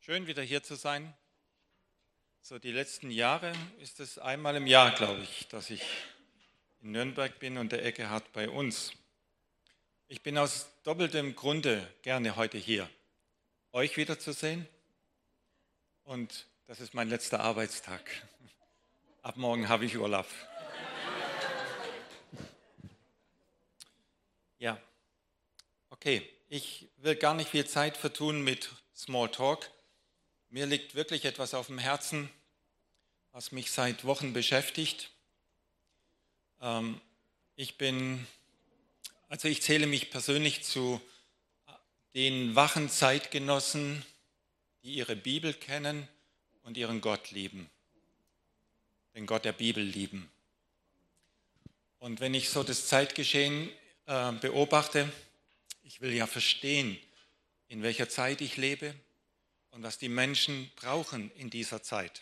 Schön, wieder hier zu sein. So die letzten Jahre ist es einmal im Jahr, glaube ich, dass ich in Nürnberg bin und der Eckehard bei uns. Ich bin aus doppeltem Grunde gerne heute hier, euch wiederzusehen, und das ist mein letzter Arbeitstag. Ab morgen habe ich Urlaub. Ja, okay. Ich will gar nicht viel Zeit vertun mit Smalltalk. Mir liegt wirklich etwas auf dem Herzen, was mich seit Wochen beschäftigt. Ich zähle mich persönlich zu den wachen Zeitgenossen, die ihre Bibel kennen und ihren Gott lieben, den Gott der Bibel lieben. Und wenn ich so das Zeitgeschehen beobachte, ich will ja verstehen, in welcher Zeit ich lebe und was die Menschen brauchen in dieser Zeit.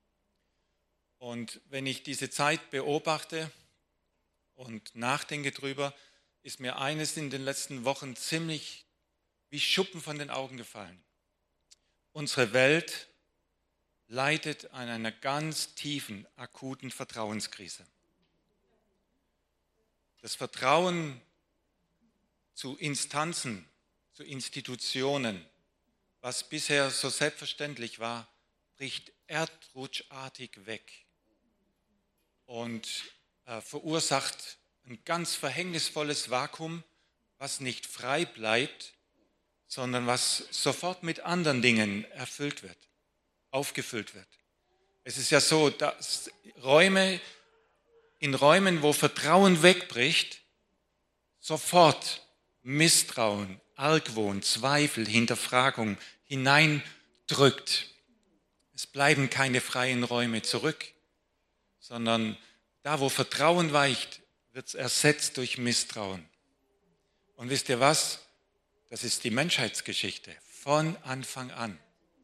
Und wenn ich diese Zeit beobachte und nachdenke drüber, ist mir eines in den letzten Wochen ziemlich wie Schuppen von den Augen gefallen. Unsere Welt leidet an einer ganz tiefen, akuten Vertrauenskrise. Das Vertrauen zu Instanzen, zu Institutionen, was bisher so selbstverständlich war, bricht erdrutschartig weg und verursacht ein ganz verhängnisvolles Vakuum, was nicht frei bleibt, sondern was sofort mit anderen Dingen erfüllt wird, aufgefüllt wird. Es ist ja so, dass in Räumen, wo Vertrauen wegbricht, sofort Misstrauen, Argwohn, Zweifel, Hinterfragung hineindrückt. Es bleiben keine freien Räume zurück, sondern da, wo Vertrauen weicht, wird es ersetzt durch Misstrauen. Und wisst ihr was? Das ist die Menschheitsgeschichte von Anfang an.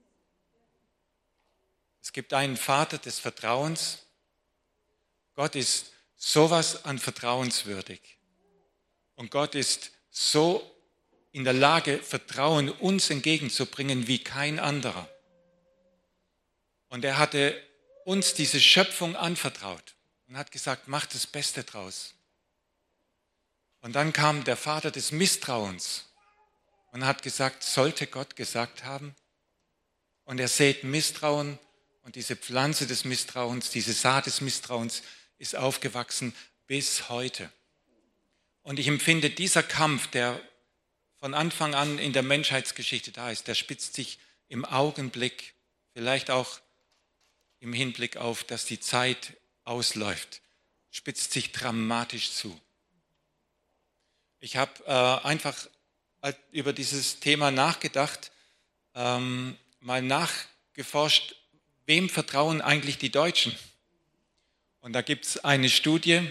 Es gibt einen Vater des Vertrauens. Gott ist sowas an vertrauenswürdig. Und Gott ist so in der Lage, Vertrauen uns entgegenzubringen wie kein anderer. Und er hatte uns diese Schöpfung anvertraut und hat gesagt, macht das Beste draus. Und dann kam der Vater des Misstrauens und hat gesagt, sollte Gott gesagt haben? Und er sät Misstrauen, und diese Pflanze des Misstrauens, diese Saat des Misstrauens ist aufgewachsen bis heute. Und ich empfinde, dieser Kampf, der von Anfang an in der Menschheitsgeschichte da ist, der spitzt sich im Augenblick, vielleicht auch im Hinblick auf, dass die Zeit ausläuft, spitzt sich dramatisch zu. Ich habe einfach über dieses Thema nachgedacht, mal nachgeforscht, wem vertrauen eigentlich die Deutschen? Und da gibt es eine Studie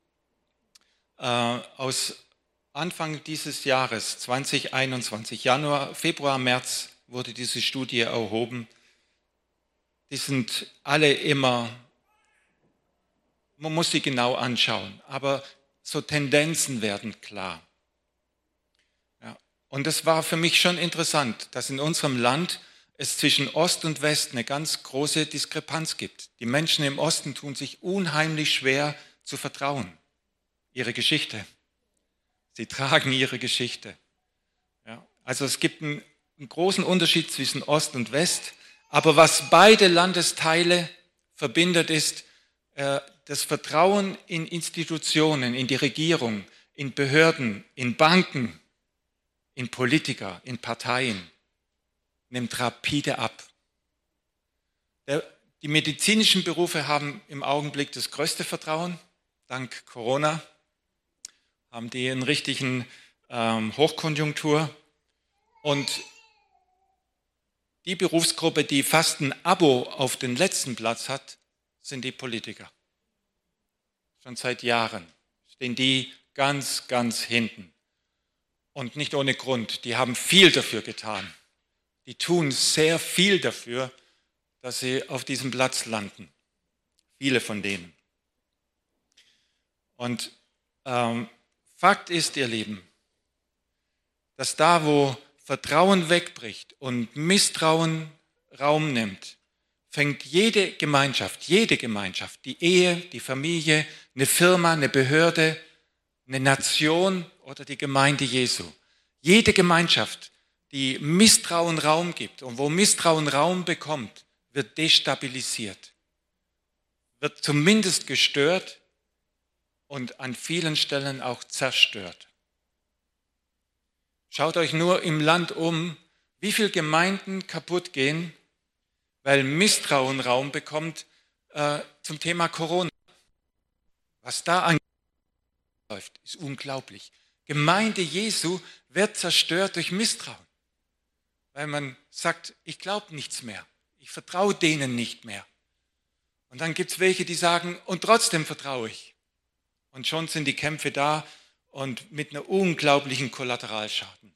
aus Anfang dieses Jahres, 2021, Januar, Februar, März wurde diese Studie erhoben. Die sind alle immer, man muss sie genau anschauen, aber so Tendenzen werden klar. Ja. Und es war für mich schon interessant, dass in unserem Land es zwischen Ost und West eine ganz große Diskrepanz gibt. Die Menschen im Osten tun sich unheimlich schwer zu vertrauen. Ihre Geschichte. Sie tragen ihre Geschichte. Ja. Also es gibt einen großen Unterschied zwischen Ost und West. Aber was beide Landesteile verbindet, ist das Vertrauen in Institutionen, in die Regierung, in Behörden, in Banken, in Politiker, in Parteien, nimmt rapide ab. Die medizinischen Berufe haben im Augenblick das größte Vertrauen. Dank Corona haben die einen richtigen Hochkonjunktur. Und die Berufsgruppe, die fast ein Abo auf den letzten Platz hat, sind die Politiker. Schon seit Jahren stehen die ganz, ganz hinten. Und nicht ohne Grund. Die haben viel dafür getan. Die tun sehr viel dafür, dass sie auf diesem Platz landen. Viele von denen. Und Fakt ist, ihr Lieben, dass da, wo Vertrauen wegbricht und Misstrauen Raum nimmt, fängt jede Gemeinschaft, die Ehe, die Familie, eine Firma, eine Behörde, eine Nation oder die Gemeinde Jesu. Jede Gemeinschaft, die Misstrauen Raum gibt und wo Misstrauen Raum bekommt, wird destabilisiert, wird zumindest gestört und an vielen Stellen auch zerstört. Schaut euch nur im Land um, wie viele Gemeinden kaputt gehen, weil Misstrauen Raum bekommt zum Thema Corona. Was da anläuft, ist unglaublich. Gemeinde Jesu wird zerstört durch Misstrauen, weil man sagt, ich glaube nichts mehr, ich vertraue denen nicht mehr. Und dann gibt es welche, die sagen, und trotzdem vertraue ich. Und schon sind die Kämpfe da und mit einer unglaublichen Kollateralschaden.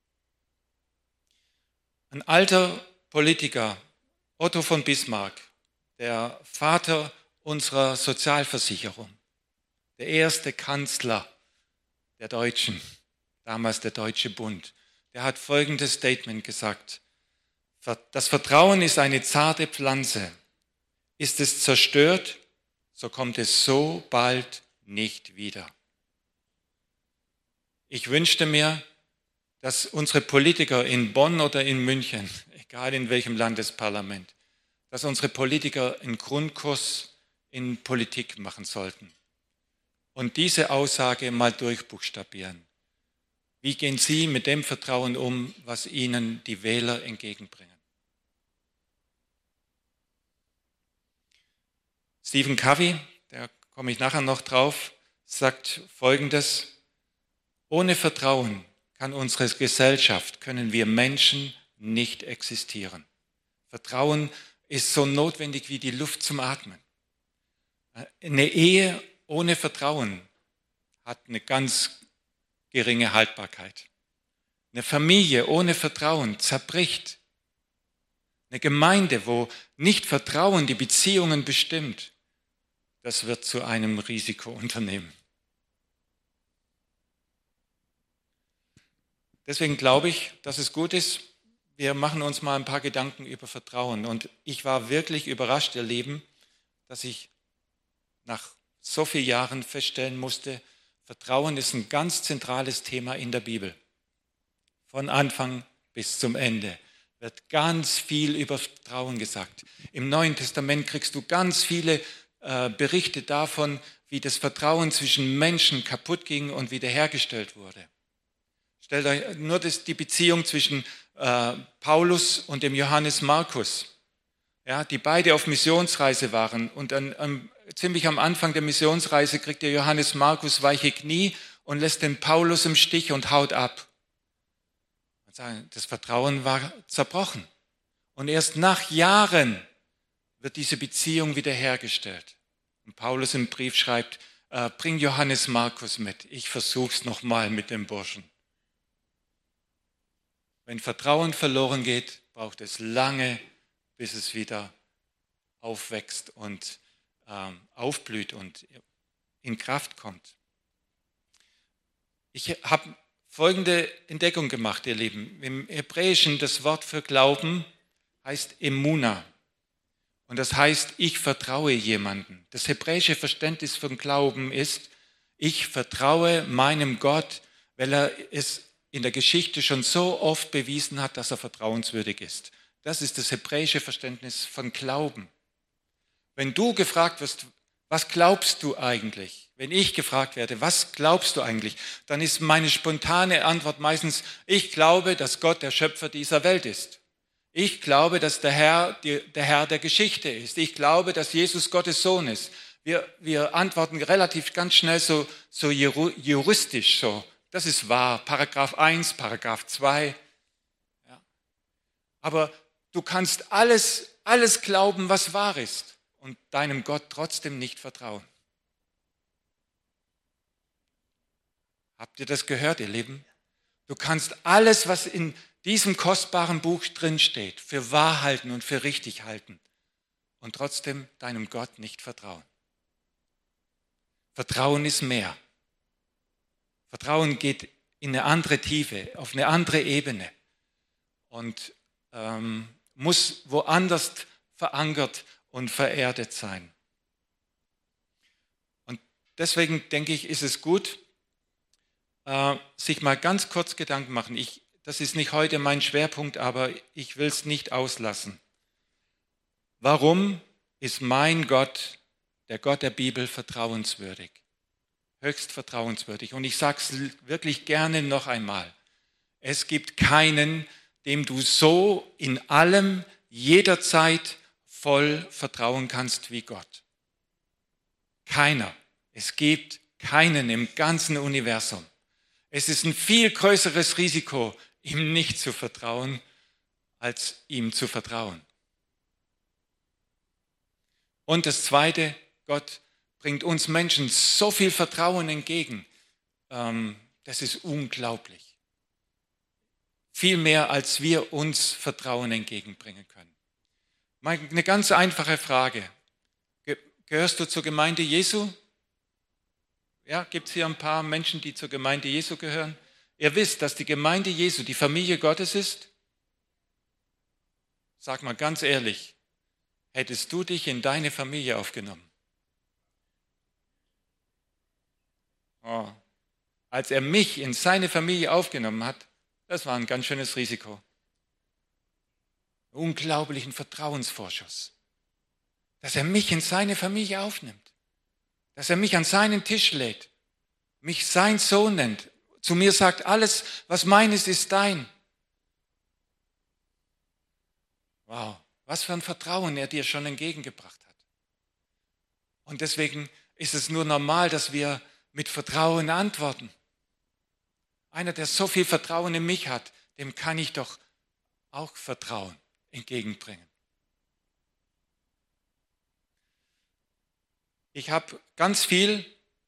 Ein alter Politiker, Otto von Bismarck, der Vater unserer Sozialversicherung, der erste Kanzler der Deutschen, damals der Deutsche Bund, der hat folgendes Statement gesagt: Das Vertrauen ist eine zarte Pflanze. Ist es zerstört, so kommt es so bald nicht wieder. Ich wünschte mir, dass unsere Politiker in Bonn oder in München, egal in welchem Landesparlament, dass unsere Politiker einen Grundkurs in Politik machen sollten und diese Aussage mal durchbuchstabieren. Wie gehen Sie mit dem Vertrauen um, was Ihnen die Wähler entgegenbringen? Stephen Covey, da komme ich nachher noch drauf, sagt Folgendes: Ohne Vertrauen kann unsere Gesellschaft, können wir Menschen nicht existieren. Vertrauen ist so notwendig wie die Luft zum Atmen. Eine Ehe ohne Vertrauen hat eine ganz geringe Haltbarkeit. Eine Familie ohne Vertrauen zerbricht. Eine Gemeinde, wo nicht Vertrauen die Beziehungen bestimmt, das wird zu einem Risikounternehmen. Deswegen glaube ich, dass es gut ist, wir machen uns mal ein paar Gedanken über Vertrauen. Und ich war wirklich überrascht, ihr Lieben, dass ich nach so vielen Jahren feststellen musste, Vertrauen ist ein ganz zentrales Thema in der Bibel. Von Anfang bis zum Ende wird ganz viel über Vertrauen gesagt. Im Neuen Testament kriegst du ganz viele Berichte davon, wie das Vertrauen zwischen Menschen kaputt ging und wiederhergestellt wurde. Stellt euch nur die Beziehung zwischen Paulus und dem Johannes Markus, ja, die beide auf Missionsreise waren. Und ziemlich am Anfang der Missionsreise kriegt der Johannes Markus weiche Knie und lässt den Paulus im Stich und haut ab. Das Vertrauen war zerbrochen. Und erst nach Jahren wird diese Beziehung wiederhergestellt. Und Paulus im Brief schreibt, bring Johannes Markus mit, ich versuch's nochmal mit dem Burschen. Wenn Vertrauen verloren geht, braucht es lange, bis es wieder aufwächst und aufblüht und in Kraft kommt. Ich habe folgende Entdeckung gemacht, ihr Lieben. Im Hebräischen das Wort für Glauben heißt Emuna. Und das heißt, ich vertraue jemandem. Das hebräische Verständnis von Glauben ist, ich vertraue meinem Gott, weil er es in der Geschichte schon so oft bewiesen hat, dass er vertrauenswürdig ist. Das ist das hebräische Verständnis von Glauben. Wenn du gefragt wirst, was glaubst du eigentlich? Wenn ich gefragt werde, was glaubst du eigentlich? Dann ist meine spontane Antwort meistens, ich glaube, dass Gott der Schöpfer dieser Welt ist. Ich glaube, dass der Herr der Geschichte ist. Ich glaube, dass Jesus Gottes Sohn ist. Wir antworten relativ ganz schnell so juristisch so. Das ist wahr. Paragraph 1, Paragraph 2. Ja. Aber du kannst alles glauben, was wahr ist und deinem Gott trotzdem nicht vertrauen. Habt ihr das gehört, ihr Lieben? Du kannst alles, was in diesem kostbaren Buch drin steht, für wahr halten und für richtig halten und trotzdem deinem Gott nicht vertrauen. Vertrauen ist mehr. Vertrauen geht in eine andere Tiefe, auf eine andere Ebene. Und muss woanders verankert und vererdet sein. Und deswegen denke ich, ist es gut, sich mal ganz kurz Gedanken machen. Das ist nicht heute mein Schwerpunkt, aber ich will es nicht auslassen. Warum ist mein Gott, der Gott der Bibel, vertrauenswürdig? Höchst vertrauenswürdig. Und ich sage es wirklich gerne noch einmal. Es gibt keinen, dem du so in allem, jederzeit voll vertrauen kannst wie Gott. Keiner. Es gibt keinen im ganzen Universum. Es ist ein viel größeres Risiko, ihm nicht zu vertrauen, als ihm zu vertrauen. Und das Zweite, Gott bringt uns Menschen so viel Vertrauen entgegen. Das ist unglaublich. Viel mehr, als wir uns Vertrauen entgegenbringen können. Eine ganz einfache Frage. Gehörst du zur Gemeinde Jesu? Ja, gibt es hier ein paar Menschen, die zur Gemeinde Jesu gehören? Ihr wisst, dass die Gemeinde Jesu die Familie Gottes ist? Sag mal ganz ehrlich, hättest du dich in deine Familie aufgenommen? Oh. Als er mich in seine Familie aufgenommen hat, das war ein ganz schönes Risiko. Unglaublichen Vertrauensvorschuss. Dass er mich in seine Familie aufnimmt. Dass er mich an seinen Tisch lädt. Mich sein Sohn nennt. Zu mir sagt, alles, was meines, ist dein. Wow, was für ein Vertrauen er dir schon entgegengebracht hat. Und deswegen ist es nur normal, dass wir mit Vertrauen antworten. Einer, der so viel Vertrauen in mich hat, dem kann ich doch auch Vertrauen entgegenbringen. Ich habe ganz viel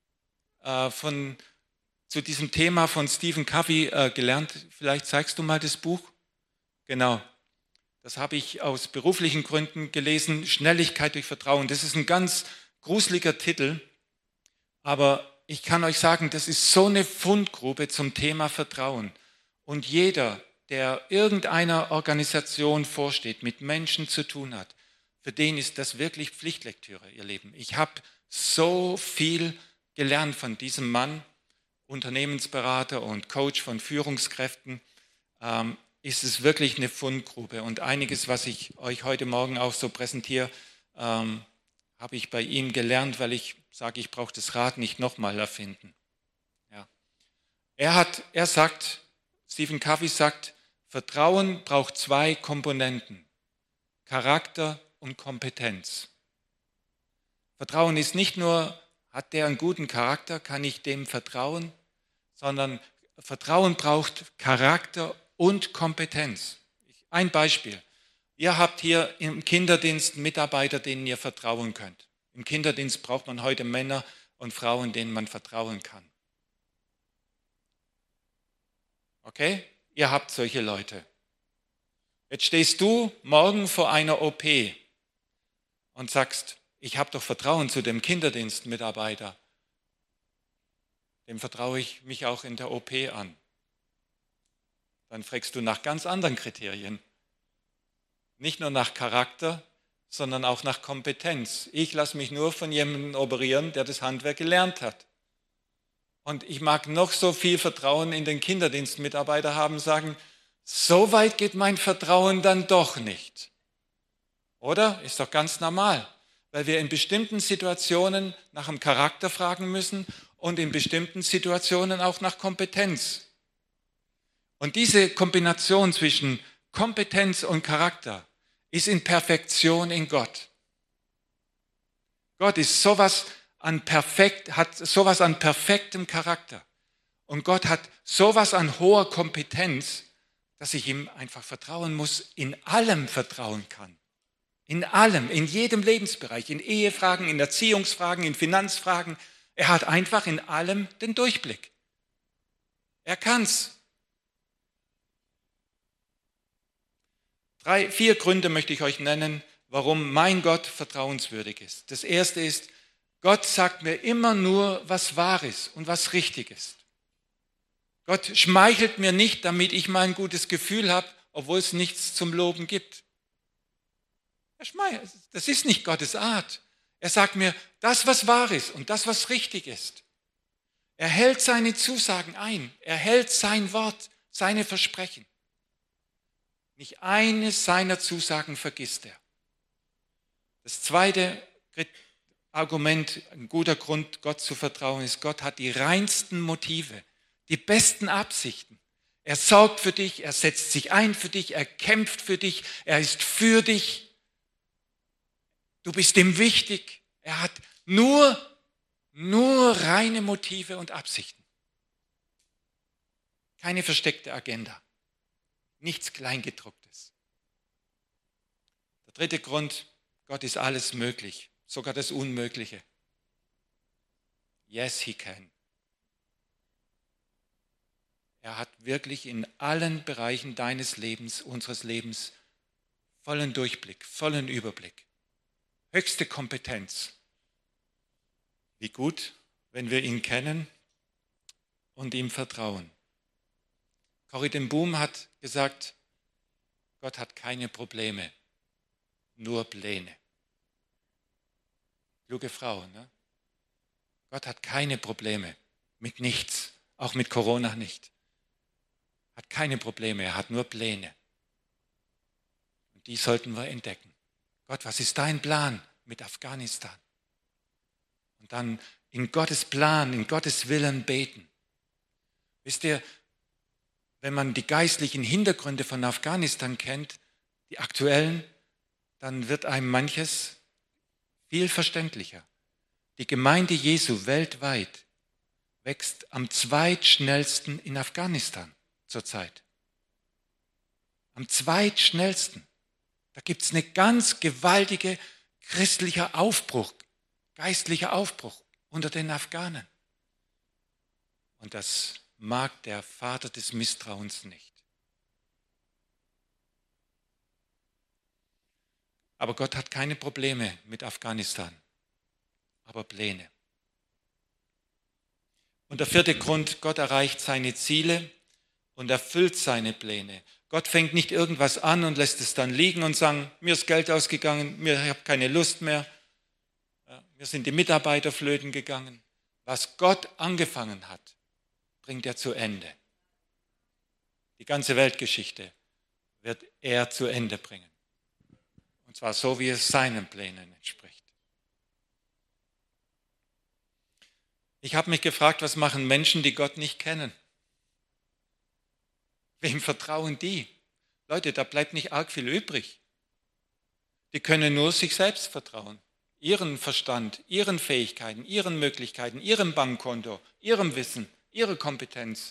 zu diesem Thema von Stephen Covey gelernt. Vielleicht zeigst du mal das Buch. Genau, das habe ich aus beruflichen Gründen gelesen. Schnelligkeit durch Vertrauen. Das ist ein ganz gruseliger Titel, aber ich kann euch sagen, das ist so eine Fundgrube zum Thema Vertrauen. Und jeder, der irgendeiner Organisation vorsteht, mit Menschen zu tun hat, für den ist das wirklich Pflichtlektüre, ihr Lieben. Ich habe so viel gelernt von diesem Mann, Unternehmensberater und Coach von Führungskräften, ist es wirklich eine Fundgrube. Und einiges, was ich euch heute Morgen auch so präsentiere, habe ich bei ihm gelernt, weil ich sage, ich brauche das Rad nicht nochmal erfinden. Ja. Er sagt, Stephen Covey sagt, Vertrauen braucht 2 Komponenten, Charakter und Kompetenz. Vertrauen ist nicht nur, hat der einen guten Charakter, kann ich dem vertrauen, sondern Vertrauen braucht Charakter und Kompetenz. Ein Beispiel. Ihr habt hier im Kinderdienst Mitarbeiter, denen ihr vertrauen könnt. Im Kinderdienst braucht man heute Männer und Frauen, denen man vertrauen kann. Okay? Ihr habt solche Leute. Jetzt stehst du morgen vor einer OP und sagst, ich habe doch Vertrauen zu dem Kinderdienstmitarbeiter. Dem vertraue ich mich auch in der OP an. Dann fragst du nach ganz anderen Kriterien. Nicht nur nach Charakter, sondern auch nach Kompetenz. Ich lasse mich nur von jemandem operieren, der das Handwerk gelernt hat. Und ich mag noch so viel Vertrauen in den Kinderdienstmitarbeiter haben, sagen, so weit geht mein Vertrauen dann doch nicht. Oder? Ist doch ganz normal, weil wir in bestimmten Situationen nach dem Charakter fragen müssen und in bestimmten Situationen auch nach Kompetenz. Und diese Kombination zwischen Kompetenz und Charakter ist in Perfektion in Gott. Gott ist hat sowas an perfektem Charakter. Und Gott hat sowas an hoher Kompetenz, dass ich ihm einfach vertrauen muss, in allem vertrauen kann. In allem, in jedem Lebensbereich, in Ehefragen, in Erziehungsfragen, in Finanzfragen. Er hat einfach in allem den Durchblick. Er kann's. 4 Gründe möchte ich euch nennen, warum mein Gott vertrauenswürdig ist. Das erste ist, Gott sagt mir immer nur, was wahr ist und was richtig ist. Gott schmeichelt mir nicht, damit ich mal ein gutes Gefühl habe, obwohl es nichts zum Loben gibt. Das ist nicht Gottes Art. Er sagt mir, das, was wahr ist und das, was richtig ist. Er hält seine Zusagen ein. Er hält sein Wort, seine Versprechen. Nicht eine seiner Zusagen vergisst er. Das zweite Argument, ein guter Grund, Gott zu vertrauen, ist, Gott hat die reinsten Motive, die besten Absichten. Er sorgt für dich, er setzt sich ein für dich, er kämpft für dich, er ist für dich. Du bist ihm wichtig. Er hat nur reine Motive und Absichten. Keine versteckte Agenda. Nichts Kleingedrucktes. Der dritte Grund, Gott ist alles möglich, sogar das Unmögliche. Yes, he can. Er hat wirklich in allen Bereichen deines Lebens, unseres Lebens, vollen Durchblick, vollen Überblick. Höchste Kompetenz. Wie gut, wenn wir ihn kennen und ihm vertrauen. Corrie ten Boom hat gesagt, Gott hat keine Probleme, nur Pläne. Kluge Frau, ne? Gott hat keine Probleme mit nichts, auch mit Corona nicht. Hat keine Probleme, er hat nur Pläne. Und die sollten wir entdecken. Gott, was ist dein Plan mit Afghanistan? Und dann in Gottes Plan, in Gottes Willen beten. Wisst ihr, wenn man die geistlichen Hintergründe von Afghanistan kennt, die aktuellen, dann wird einem manches viel verständlicher. Die Gemeinde Jesu weltweit wächst am zweitschnellsten in Afghanistan zurzeit. Am zweitschnellsten. Da gibt es eine ganz gewaltige christlicher Aufbruch, geistlicher Aufbruch unter den Afghanen. Und das mag der Vater des Misstrauens nicht. Aber Gott hat keine Probleme mit Afghanistan, aber Pläne. Und der vierte Grund, Gott erreicht seine Ziele und erfüllt seine Pläne. Gott fängt nicht irgendwas an und lässt es dann liegen und sagt, mir ist Geld ausgegangen, ich habe keine Lust mehr, mir sind die Mitarbeiter flöten gegangen. Was Gott angefangen hat, bringt er zu Ende. Die ganze Weltgeschichte wird er zu Ende bringen. Und zwar so, wie es seinen Plänen entspricht. Ich habe mich gefragt, was machen Menschen, die Gott nicht kennen? Wem vertrauen die? Leute, da bleibt nicht arg viel übrig. Die können nur sich selbst vertrauen. Ihren Verstand, ihren Fähigkeiten, ihren Möglichkeiten, ihrem Bankkonto, ihrem Wissen, ihre Kompetenz.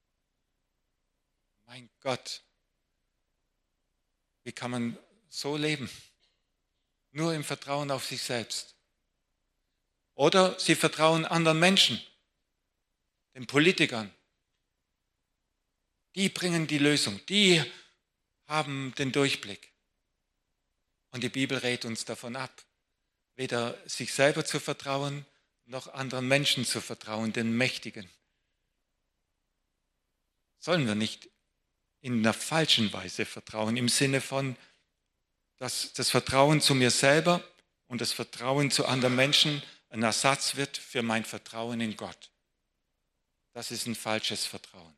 Mein Gott, wie kann man so leben? Nur im Vertrauen auf sich selbst. Oder sie vertrauen anderen Menschen, den Politikern. Die bringen die Lösung, die haben den Durchblick. Und die Bibel rät uns davon ab, weder sich selber zu vertrauen, noch anderen Menschen zu vertrauen, den Mächtigen. Sollen wir nicht in einer falschen Weise vertrauen, im Sinne von, dass das Vertrauen zu mir selber und das Vertrauen zu anderen Menschen ein Ersatz wird für mein Vertrauen in Gott. Das ist ein falsches Vertrauen.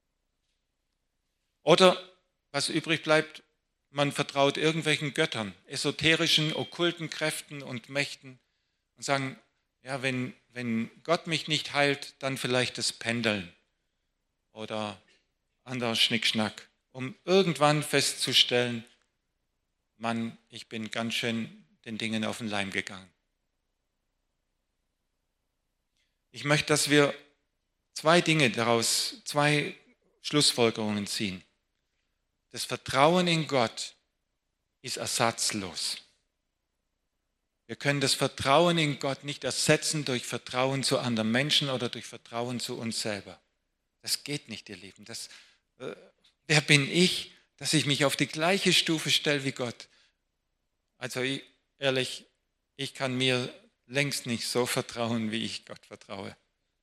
Oder, was übrig bleibt, man vertraut irgendwelchen Göttern, esoterischen, okkulten Kräften und Mächten und sagen, ja, wenn Gott mich nicht heilt, dann vielleicht das Pendeln oder anderer Schnickschnack, um irgendwann festzustellen, Mann, ich bin ganz schön den Dingen auf den Leim gegangen. Ich möchte, dass wir zwei Schlussfolgerungen ziehen. Das Vertrauen in Gott ist ersatzlos. Wir können das Vertrauen in Gott nicht ersetzen durch Vertrauen zu anderen Menschen oder durch Vertrauen zu uns selber. Das geht nicht, ihr Lieben. Wer bin ich, dass ich mich auf die gleiche Stufe stelle wie Gott? Also ehrlich, ich kann mir längst nicht so vertrauen, wie ich Gott vertraue.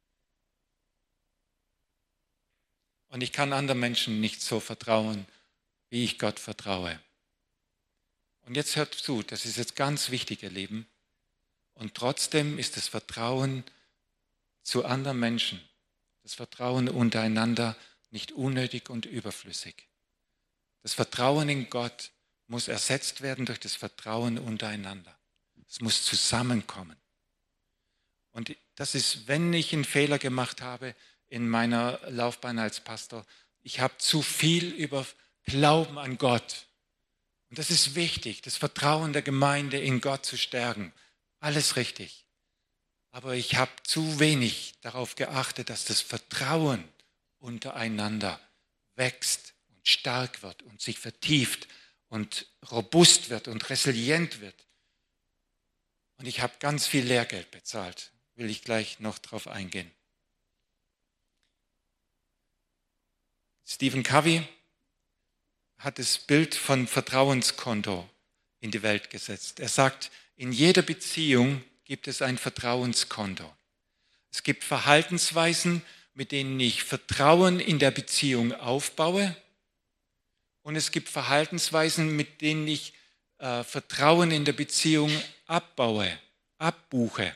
Und ich kann anderen Menschen nicht so vertrauen, wie ich Gott vertraue. Und jetzt hört zu, das ist jetzt ganz wichtig, ihr Lieben. Und trotzdem ist das Vertrauen zu anderen Menschen, das Vertrauen untereinander nicht unnötig und überflüssig. Das Vertrauen in Gott muss ersetzt werden durch das Vertrauen untereinander. Es muss zusammenkommen. Und das ist, wenn ich einen Fehler gemacht habe in meiner Laufbahn als Pastor, ich habe zu viel über Glauben an Gott. Und das ist wichtig, das Vertrauen der Gemeinde in Gott zu stärken. Alles richtig. Aber ich habe zu wenig darauf geachtet, dass das Vertrauen untereinander wächst und stark wird und sich vertieft und robust wird und resilient wird. Und ich habe ganz viel Lehrgeld bezahlt. Will ich gleich noch drauf eingehen. Stephen Covey hat das Bild von Vertrauenskonto in die Welt gesetzt. Er sagt, in jeder Beziehung gibt es ein Vertrauenskonto. Es gibt Verhaltensweisen, mit denen ich Vertrauen in der Beziehung aufbaue. Und es gibt Verhaltensweisen, mit denen ich Vertrauen in der Beziehung abbaue, abbuche.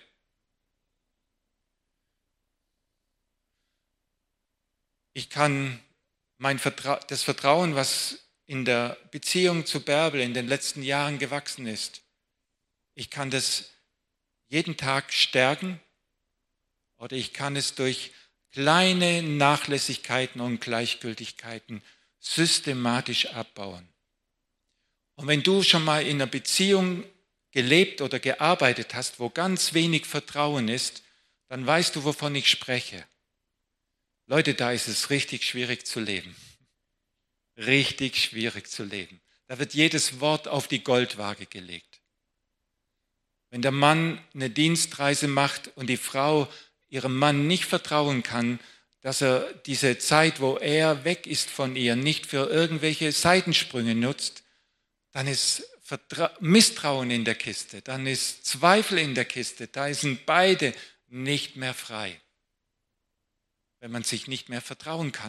Ich kann das Vertrauen, was in der Beziehung zu Bärbel in den letzten Jahren gewachsen ist, ich kann das jeden Tag stärken oder ich kann es durch kleine Nachlässigkeiten und Gleichgültigkeiten systematisch abbauen. Und wenn du schon mal in einer Beziehung gelebt oder gearbeitet hast, wo ganz wenig Vertrauen ist, dann weißt du, wovon ich spreche. Leute, da ist es richtig schwierig zu leben. Richtig schwierig zu leben. Da wird jedes Wort auf die Goldwaage gelegt. Wenn der Mann eine Dienstreise macht und die Frau ihrem Mann nicht vertrauen kann, dass er diese Zeit, wo er weg ist von ihr, nicht für irgendwelche Seitensprünge nutzt, dann ist Misstrauen in der Kiste, dann ist Zweifel in der Kiste, da sind beide nicht mehr frei, wenn man sich nicht mehr vertrauen kann.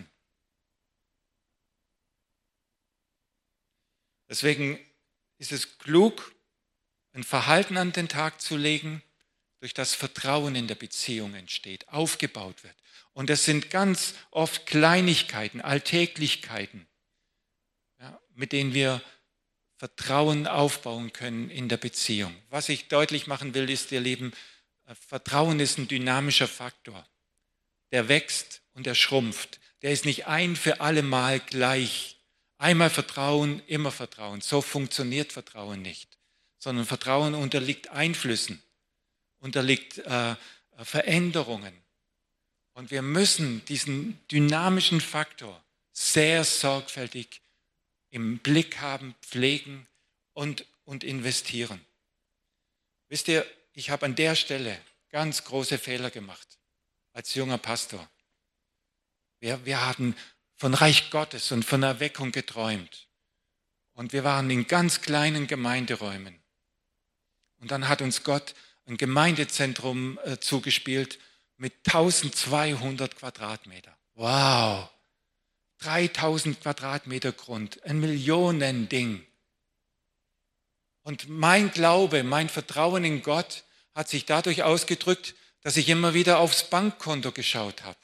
Deswegen ist es klug, ein Verhalten an den Tag zu legen, durch das Vertrauen in der Beziehung entsteht, aufgebaut wird. Und das sind ganz oft Kleinigkeiten, Alltäglichkeiten, ja, mit denen wir Vertrauen aufbauen können in der Beziehung. Was ich deutlich machen will, ist, ihr Lieben, Vertrauen ist ein dynamischer Faktor. Der wächst und der schrumpft. Der ist nicht ein für alle Mal gleich. Einmal Vertrauen, immer Vertrauen. So funktioniert Vertrauen nicht. Sondern Vertrauen unterliegt Einflüssen, unterliegt Veränderungen. Und wir müssen diesen dynamischen Faktor sehr sorgfältig im Blick haben, pflegen und investieren. Wisst ihr, ich habe an der Stelle ganz große Fehler gemacht als junger Pastor. Wir hatten von Reich Gottes und von Erweckung geträumt. Und wir waren in ganz kleinen Gemeinderäumen. Und dann hat uns Gott ein Gemeindezentrum zugespielt mit 1200 Quadratmeter. Wow! 3000 Quadratmeter Grund, ein Millionending. Und mein Glaube, mein Vertrauen in Gott hat sich dadurch ausgedrückt, dass ich immer wieder aufs Bankkonto geschaut habe.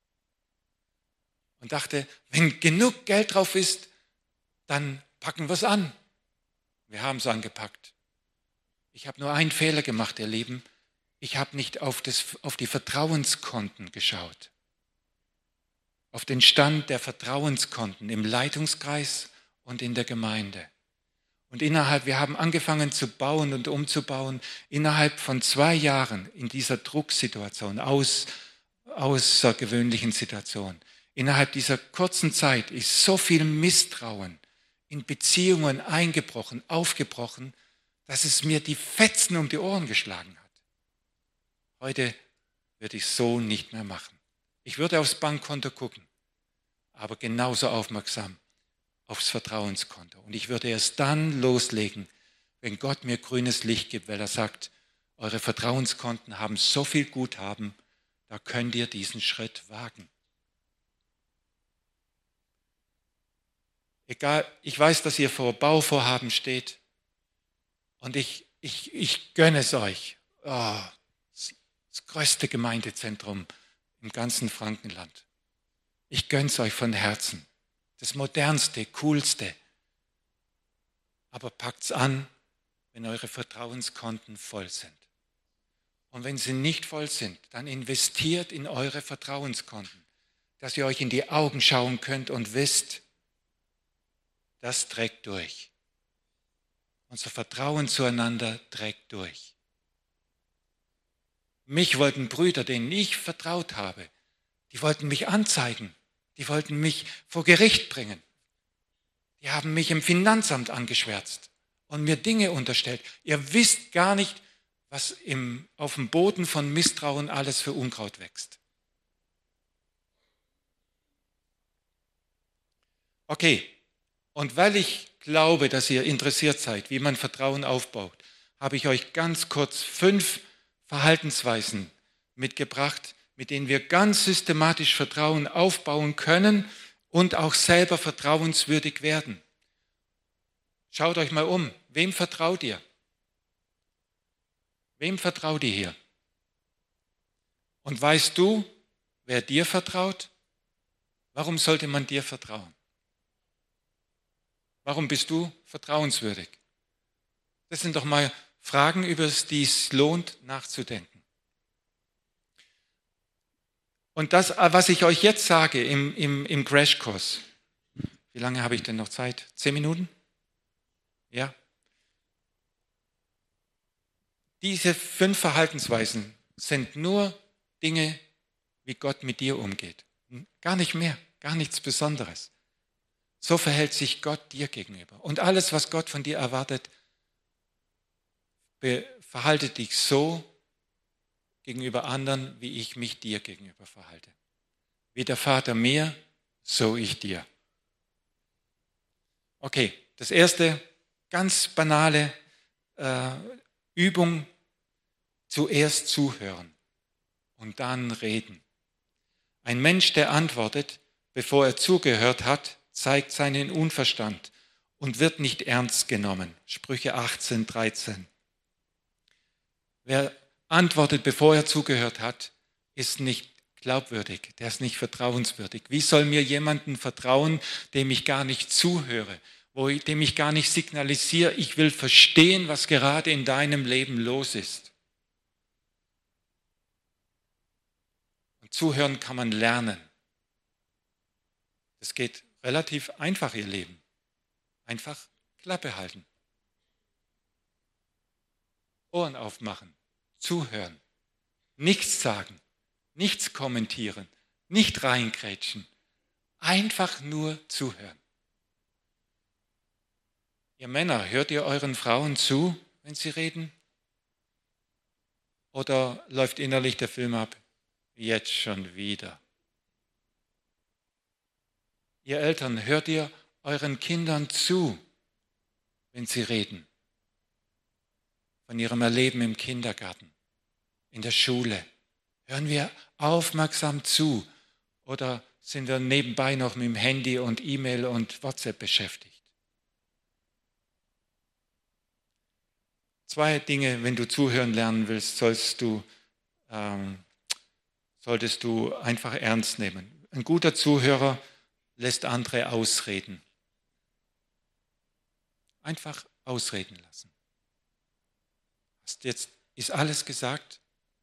Und dachte, wenn genug Geld drauf ist, dann packen wir es an. Wir haben es angepackt. Ich habe nur einen Fehler gemacht, ihr Lieben. Ich habe nicht auf die Vertrauenskonten geschaut. Auf den Stand der Vertrauenskonten im Leitungskreis und in der Gemeinde. Und wir haben angefangen zu bauen und umzubauen, innerhalb von 2 Jahren in dieser Drucksituation, außergewöhnlichen Situation. Innerhalb dieser kurzen Zeit ist so viel Misstrauen in Beziehungen eingebrochen, aufgebrochen, dass es mir die Fetzen um die Ohren geschlagen hat. Heute würde ich so nicht mehr machen. Ich würde aufs Bankkonto gucken, aber genauso aufmerksam aufs Vertrauenskonto. Und ich würde erst dann loslegen, wenn Gott mir grünes Licht gibt, weil er sagt, eure Vertrauenskonten haben so viel Guthaben, da könnt ihr diesen Schritt wagen. Egal, ich weiß, dass ihr vor Bauvorhaben steht. Und ich gönne es euch. Oh, das größte Gemeindezentrum im ganzen Frankenland. Ich gönne es euch von Herzen. Das modernste, coolste. Aber packt's an, wenn eure Vertrauenskonten voll sind. Und wenn sie nicht voll sind, dann investiert in eure Vertrauenskonten, dass ihr euch in die Augen schauen könnt und wisst, das trägt durch. Unser Vertrauen zueinander trägt durch. Mich wollten Brüder, denen ich vertraut habe, die wollten mich anzeigen. Die wollten mich vor Gericht bringen. Die haben mich im Finanzamt angeschwärzt und mir Dinge unterstellt. Ihr wisst gar nicht, was auf dem Boden von Misstrauen alles für Unkraut wächst. Okay, und weil ich glaube, dass ihr interessiert seid, wie man Vertrauen aufbaut, habe ich euch ganz kurz 5 Verhaltensweisen mitgebracht, mit denen wir ganz systematisch Vertrauen aufbauen können und auch selber vertrauenswürdig werden. Schaut euch mal um. Wem vertraut ihr? Wem vertraut ihr hier? Und weißt du, wer dir vertraut? Warum sollte man dir vertrauen? Warum bist du vertrauenswürdig? Das sind doch mal Fragen, über die es lohnt, nachzudenken. Und das, was ich euch jetzt sage im Crashkurs, wie lange habe ich denn noch Zeit? 10 Minuten? Ja. Diese 5 Verhaltensweisen sind nur Dinge, wie Gott mit dir umgeht. Gar nicht mehr, gar nichts Besonderes. So verhält sich Gott dir gegenüber. Und alles, was Gott von dir erwartet, verhalte dich so gegenüber anderen, wie ich mich dir gegenüber verhalte. Wie der Vater mir, so ich dir. Okay, das erste, ganz banale Übung, zuerst zuhören und dann reden. Ein Mensch, der antwortet, bevor er zugehört hat, zeigt seinen Unverstand und wird nicht ernst genommen. Sprüche 18,13. Wer antwortet, bevor er zugehört hat, ist nicht glaubwürdig, der ist nicht vertrauenswürdig. Wie soll mir jemanden vertrauen, dem ich gar nicht zuhöre, dem ich gar nicht signalisiere, ich will verstehen, was gerade in deinem Leben los ist? Und zuhören kann man lernen. Das geht relativ einfach, ihr Leben. Einfach Klappe halten. Ohren aufmachen, zuhören, nichts sagen, nichts kommentieren, nicht reingrätschen, einfach nur zuhören. Ihr Männer, hört ihr euren Frauen zu, wenn sie reden? Oder läuft innerlich der Film ab? Jetzt schon wieder. Ihr Eltern, hört ihr euren Kindern zu, wenn sie reden? Von ihrem Erleben im Kindergarten, in der Schule. Hören wir aufmerksam zu oder sind wir nebenbei noch mit dem Handy und E-Mail und WhatsApp beschäftigt? 2 Dinge, wenn du zuhören lernen willst, solltest du einfach ernst nehmen. Ein guter Zuhörer lässt andere ausreden. Einfach ausreden lassen. Jetzt ist alles gesagt.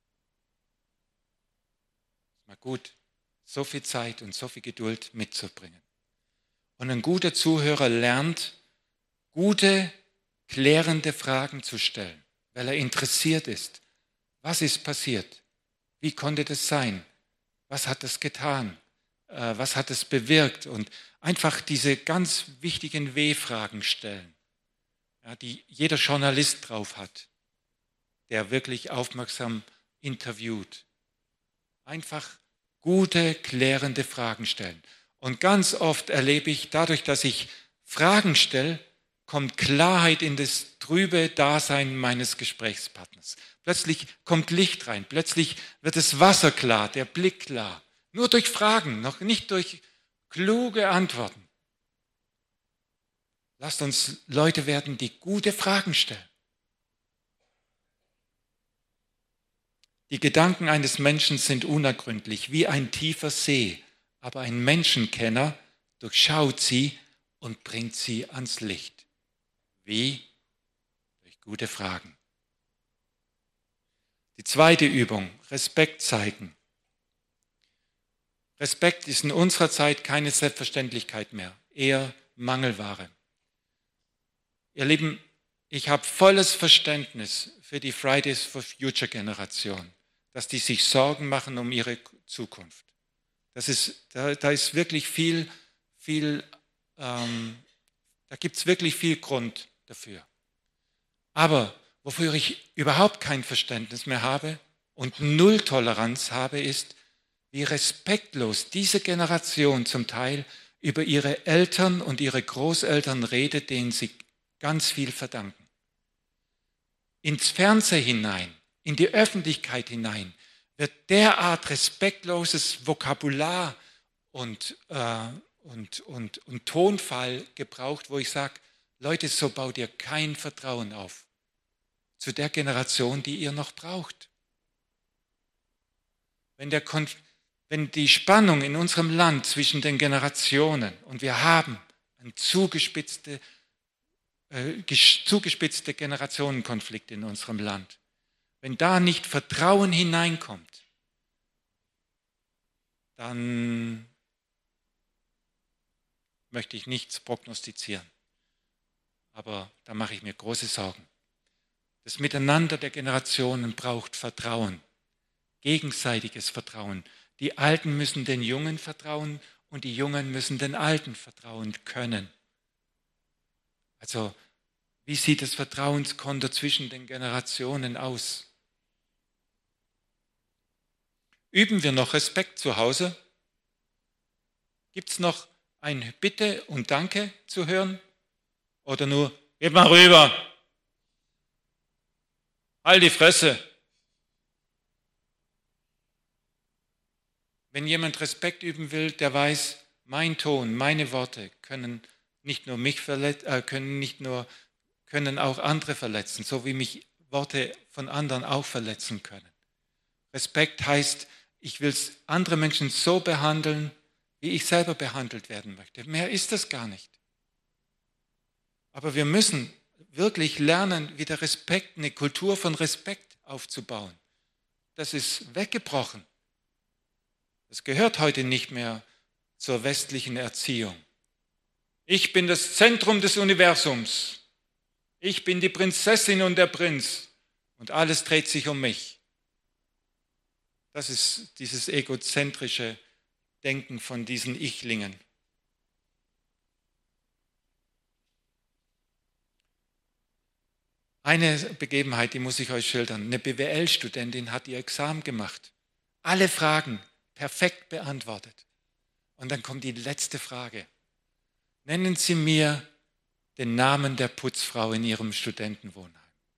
Mal gut, so viel Zeit und so viel Geduld mitzubringen. Und ein guter Zuhörer lernt, gute, klärende Fragen zu stellen, weil er interessiert ist. Was ist passiert? Wie konnte das sein? Was hat es getan? Was hat es bewirkt? Und einfach diese ganz wichtigen W-Fragen stellen, ja, die jeder Journalist drauf hat, der wirklich aufmerksam interviewt. Einfach gute, klärende Fragen stellen. Und ganz oft erlebe ich, dadurch, dass ich Fragen stelle, kommt Klarheit in das trübe Dasein meines Gesprächspartners. Plötzlich kommt Licht rein, plötzlich wird das Wasser klar, der Blick klar. Nur durch Fragen, noch nicht durch kluge Antworten. Lasst uns Leute werden, die gute Fragen stellen. Die Gedanken eines Menschen sind unergründlich, wie ein tiefer See, aber ein Menschenkenner durchschaut sie und bringt sie ans Licht. Wie? Durch gute Fragen. Die zweite Übung, Respekt zeigen. Respekt ist in unserer Zeit keine Selbstverständlichkeit mehr, eher Mangelware. Ihr Lieben, ich habe volles Verständnis für die Fridays for Future Generation, dass die sich Sorgen machen um ihre Zukunft. Da ist wirklich da gibt es wirklich viel Grund dafür. Aber wofür ich überhaupt kein Verständnis mehr habe und null Toleranz habe, ist, wie respektlos diese Generation zum Teil über ihre Eltern und ihre Großeltern redet, denen sie ganz viel verdanken. Ins Fernsehen hinein, in die Öffentlichkeit hinein, wird derart respektloses Vokabular und Tonfall gebraucht, wo ich sage, Leute, so baut ihr kein Vertrauen auf zu der Generation, die ihr noch braucht. Wenn die Spannung in unserem Land zwischen den Generationen, und wir haben einen zugespitzte Generationenkonflikte in unserem Land, wenn da nicht Vertrauen hineinkommt, dann möchte ich nichts prognostizieren. Aber da mache ich mir große Sorgen. Das Miteinander der Generationen braucht Vertrauen, gegenseitiges Vertrauen. Die Alten müssen den Jungen vertrauen und die Jungen müssen den Alten vertrauen können. Also, wie sieht das Vertrauenskonto zwischen den Generationen aus? Üben wir noch Respekt zu Hause? Gibt es noch ein Bitte und Danke zu hören? Oder nur, geht mal rüber, halt die Fresse. Wenn jemand Respekt üben will, der weiß, mein Ton, meine Worte können nicht nur mich können auch andere verletzen, so wie mich Worte von anderen auch verletzen können. Respekt heißt, ich will andere Menschen so behandeln, wie ich selber behandelt werden möchte. Mehr ist das gar nicht. Aber wir müssen wirklich lernen, wieder Respekt, eine Kultur von Respekt aufzubauen. Das ist weggebrochen. Das gehört heute nicht mehr zur westlichen Erziehung. Ich bin das Zentrum des Universums. Ich bin die Prinzessin und der Prinz. Und alles dreht sich um mich. Das ist dieses egozentrische Denken von diesen Ichlingen. Eine Begebenheit, die muss ich euch schildern. Eine BWL-Studentin hat ihr Examen gemacht. Alle Fragen perfekt beantwortet. Und dann kommt die letzte Frage. Nennen Sie mir den Namen der Putzfrau in Ihrem Studentenwohnheim.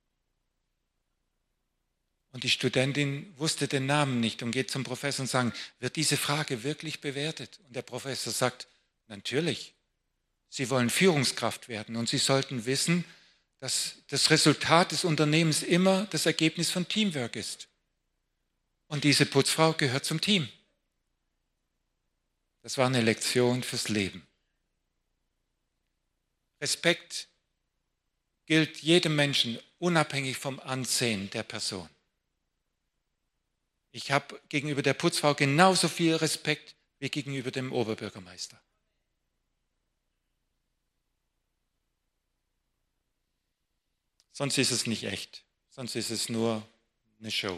Und die Studentin wusste den Namen nicht und geht zum Professor und sagt, wird diese Frage wirklich bewertet? Und der Professor sagt, natürlich. Sie wollen Führungskraft werden und Sie sollten wissen, dass das Resultat des Unternehmens immer das Ergebnis von Teamwork ist. Und diese Putzfrau gehört zum Team. Das war eine Lektion fürs Leben. Respekt gilt jedem Menschen, unabhängig vom Ansehen der Person. Ich habe gegenüber der Putzfrau genauso viel Respekt wie gegenüber dem Oberbürgermeister. Sonst ist es nicht echt, sonst ist es nur eine Show.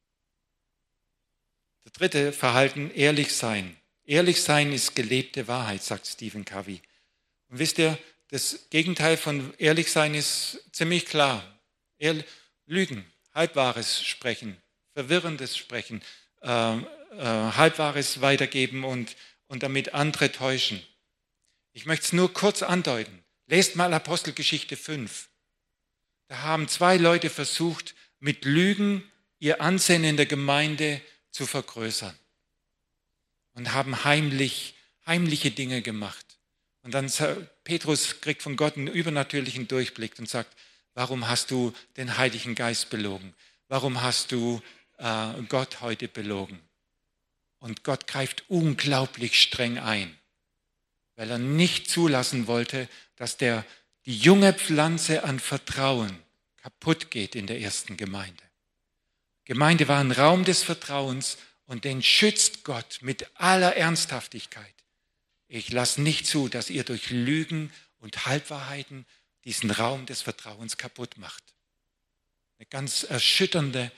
Das dritte Verhalten, ehrlich sein. Ehrlich sein ist gelebte Wahrheit, sagt Stephen Covey. Und wisst ihr, das Gegenteil von ehrlich sein ist ziemlich klar. Lügen, Halbwahres sprechen, verwirrendes Sprechen, Halbwahres weitergeben und damit andere täuschen. Ich möchte es nur kurz andeuten. Lest mal Apostelgeschichte 5. Da haben 2 Leute versucht, mit Lügen ihr Ansehen in der Gemeinde zu vergrößern und haben heimliche Dinge gemacht. Und dann Petrus kriegt von Gott einen übernatürlichen Durchblick und sagt, warum hast du den Heiligen Geist belogen? Warum hast du Gott heute belogen. Und Gott greift unglaublich streng ein, weil er nicht zulassen wollte, dass die junge Pflanze an Vertrauen kaputt geht in der ersten Gemeinde. Gemeinde war ein Raum des Vertrauens und den schützt Gott mit aller Ernsthaftigkeit. Ich lasse nicht zu, dass ihr durch Lügen und Halbwahrheiten diesen Raum des Vertrauens kaputt macht. Ein ganz erschütternder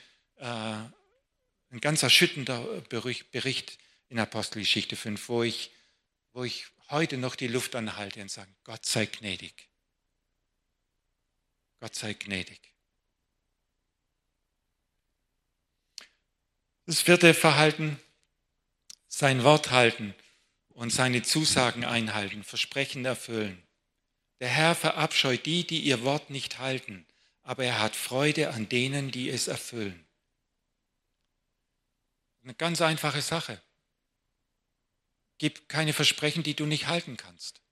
Bericht in Apostelgeschichte 5, wo ich heute noch die Luft anhalte und sage, Gott sei gnädig. Gott sei gnädig. Das vierte Verhalten, sein Wort halten und seine Zusagen einhalten, Versprechen erfüllen. Der Herr verabscheut die ihr Wort nicht halten, aber er hat Freude an denen, die es erfüllen. Eine ganz einfache Sache. Gib keine Versprechen, die du nicht halten kannst.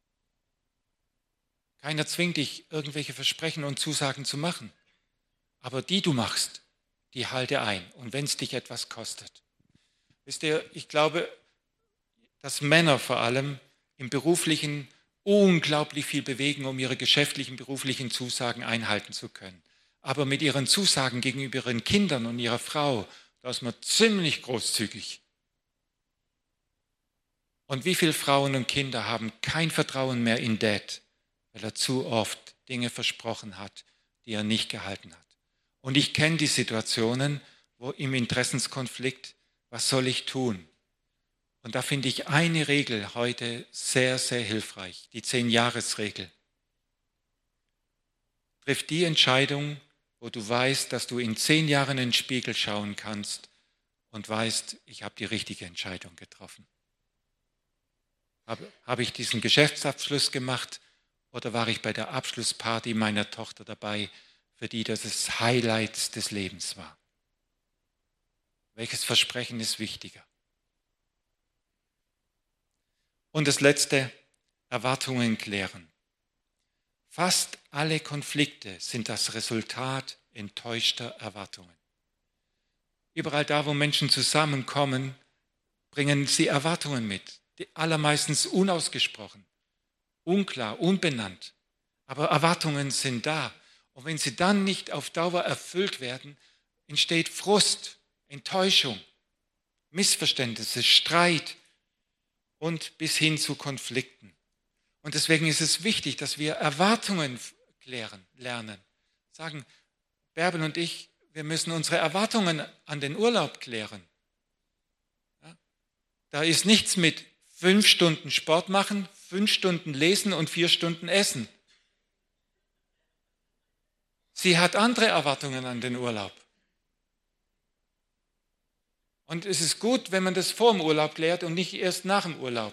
Keiner zwingt dich, irgendwelche Versprechen und Zusagen zu machen. Aber die du machst, die halte ein. Und wenn es dich etwas kostet. Wisst ihr, ich glaube, dass Männer vor allem im Beruflichen unglaublich viel bewegen, um ihre geschäftlichen, beruflichen Zusagen einhalten zu können. Aber mit ihren Zusagen gegenüber ihren Kindern und ihrer Frau, da ist man ziemlich großzügig. Und wie viele Frauen und Kinder haben kein Vertrauen mehr in Dad, weil er zu oft Dinge versprochen hat, die er nicht gehalten hat. Und ich kenne die Situationen, wo im Interessenskonflikt, was soll ich tun? Und da finde ich eine Regel heute sehr, sehr hilfreich, die 10-Jahres-Regel. Triff die Entscheidung, wo du weißt, dass du in 10 Jahren in den Spiegel schauen kannst und weißt, ich habe die richtige Entscheidung getroffen. Habe ich diesen Geschäftsabschluss gemacht oder war ich bei der Abschlussparty meiner Tochter dabei, für die das Highlight des Lebens war? Welches Versprechen ist wichtiger? Und das letzte, Erwartungen klären. Fast alle Konflikte sind das Resultat enttäuschter Erwartungen. Überall da, wo Menschen zusammenkommen, bringen sie Erwartungen mit. Die allermeistens unausgesprochen, unklar, unbenannt. Aber Erwartungen sind da. Und wenn sie dann nicht auf Dauer erfüllt werden, entsteht Frust, Enttäuschung, Missverständnisse, Streit und bis hin zu Konflikten. Und deswegen ist es wichtig, dass wir Erwartungen klären, lernen. Sagen, Bärbel und ich, wir müssen unsere Erwartungen an den Urlaub klären. Ja? Da ist nichts mit 5 Stunden Sport machen, 5 Stunden lesen und 4 Stunden essen. Sie hat andere Erwartungen an den Urlaub. Und es ist gut, wenn man das vor dem Urlaub klärt und nicht erst nach dem Urlaub.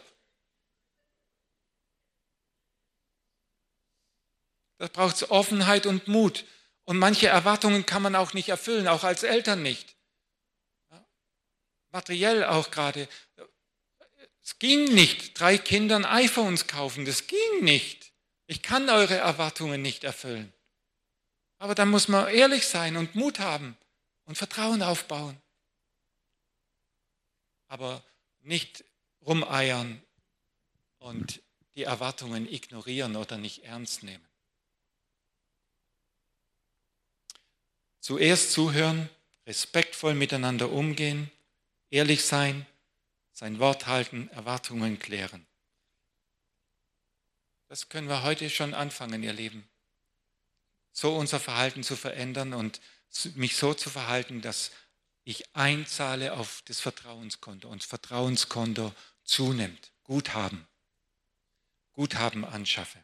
Da braucht es Offenheit und Mut. Und manche Erwartungen kann man auch nicht erfüllen, auch als Eltern nicht. Ja? Materiell auch gerade. Es ging nicht, 3 Kindern iPhones kaufen, das ging nicht. Ich kann eure Erwartungen nicht erfüllen. Aber dann muss man ehrlich sein und Mut haben und Vertrauen aufbauen. Aber nicht rumeiern und die Erwartungen ignorieren oder nicht ernst nehmen. Zuerst zuhören, respektvoll miteinander umgehen, ehrlich sein, sein Wort halten, Erwartungen klären. Das können wir heute schon anfangen, ihr Lieben. So unser Verhalten zu verändern und mich so zu verhalten, dass ich einzahle auf das Vertrauenskonto und das Vertrauenskonto zunimmt. Guthaben anschaffe.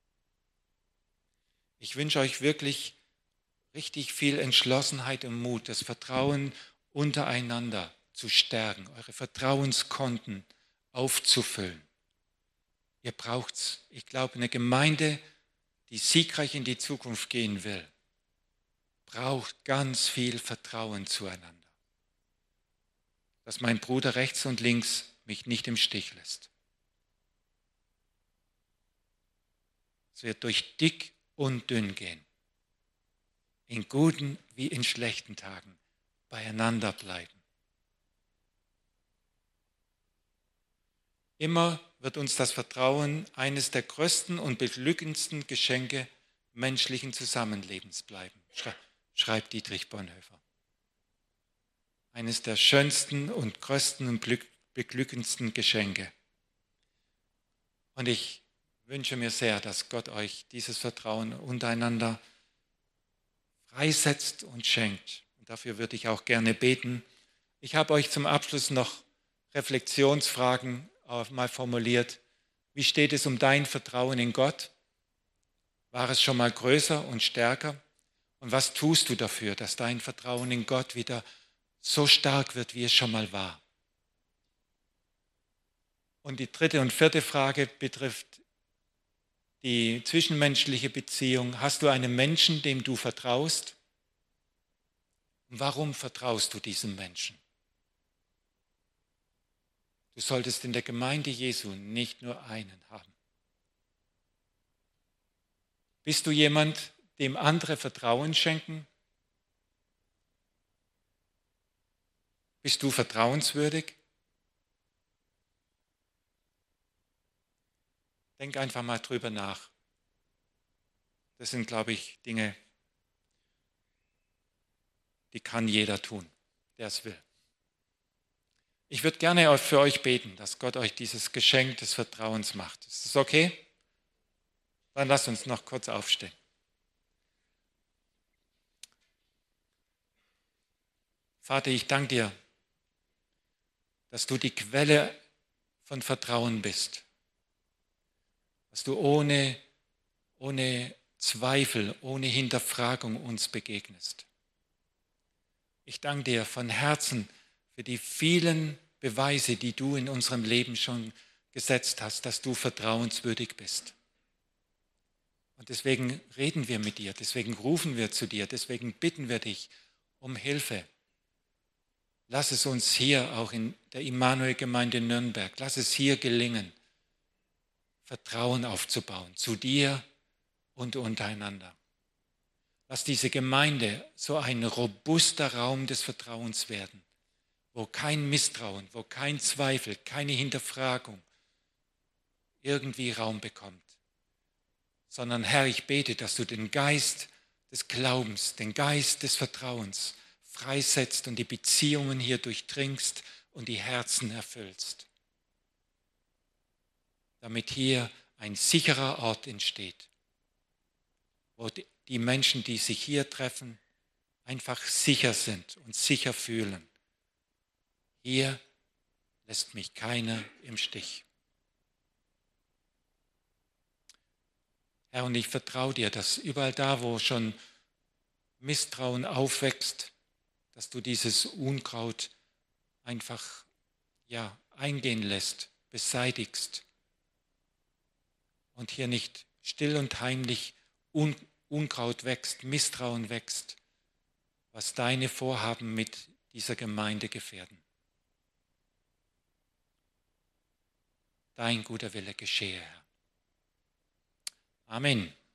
Ich wünsche euch wirklich richtig viel Entschlossenheit und Mut, das Vertrauen untereinander zu stärken, eure Vertrauenskonten aufzufüllen. Ihr braucht's. Ich glaube, eine Gemeinde, die siegreich in die Zukunft gehen will, braucht ganz viel Vertrauen zueinander. Dass mein Bruder rechts und links mich nicht im Stich lässt. Es wird durch dick und dünn gehen. In guten wie in schlechten Tagen. beieinander bleiben. Immer wird uns das Vertrauen eines der größten und beglückendsten Geschenke menschlichen Zusammenlebens bleiben, schreibt Dietrich Bonhoeffer. Eines der schönsten und größten und beglückendsten Geschenke. Und ich wünsche mir sehr, dass Gott euch dieses Vertrauen untereinander freisetzt und schenkt. Und dafür würde ich auch gerne beten. Ich habe euch zum Abschluss noch Reflexionsfragen mal formuliert. Wie steht es um dein Vertrauen in Gott? War es schon mal größer und stärker? Und was tust du dafür, dass dein Vertrauen in Gott wieder so stark wird, wie es schon mal war? Und die dritte und vierte Frage betrifft die zwischenmenschliche Beziehung. Hast du einen Menschen, dem du vertraust? Und warum vertraust du diesem Menschen? Du solltest in der Gemeinde Jesu nicht nur einen haben. Bist du jemand, dem andere Vertrauen schenken? Bist du vertrauenswürdig? Denk einfach mal drüber nach. Das sind, glaube ich, Dinge, die kann jeder tun, der es will. Ich würde gerne für euch beten, dass Gott euch dieses Geschenk des Vertrauens macht. Ist das okay? Dann lasst uns noch kurz aufstehen. Vater, ich danke dir, dass du die Quelle von Vertrauen bist. Dass du ohne Zweifel, ohne Hinterfragung uns begegnest. Ich danke dir von Herzen für die vielen Beweise, die du in unserem Leben schon gesetzt hast, dass du vertrauenswürdig bist. Und deswegen reden wir mit dir, deswegen rufen wir zu dir, deswegen bitten wir dich um Hilfe. Lass es uns hier auch in der Immanuel-Gemeinde Nürnberg, lass es hier gelingen, Vertrauen aufzubauen zu dir und untereinander. Lass diese Gemeinde so ein robuster Raum des Vertrauens werden, wo kein Misstrauen, wo kein Zweifel, keine Hinterfragung irgendwie Raum bekommt. Sondern Herr, ich bete, dass du den Geist des Glaubens, den Geist des Vertrauens freisetzt und die Beziehungen hier durchdringst und die Herzen erfüllst. Damit hier ein sicherer Ort entsteht, wo die Menschen, die sich hier treffen, einfach sicher sind und sicher fühlen. Hier lässt mich keiner im Stich. Herr, und ich vertraue dir, dass überall da, wo schon Misstrauen aufwächst, dass du dieses Unkraut einfach eingehen lässt, beseitigst und hier nicht still und heimlich Unkraut wächst, Misstrauen wächst, was deine Vorhaben mit dieser Gemeinde gefährden. Dein guter Wille geschehe, Herr. Amen.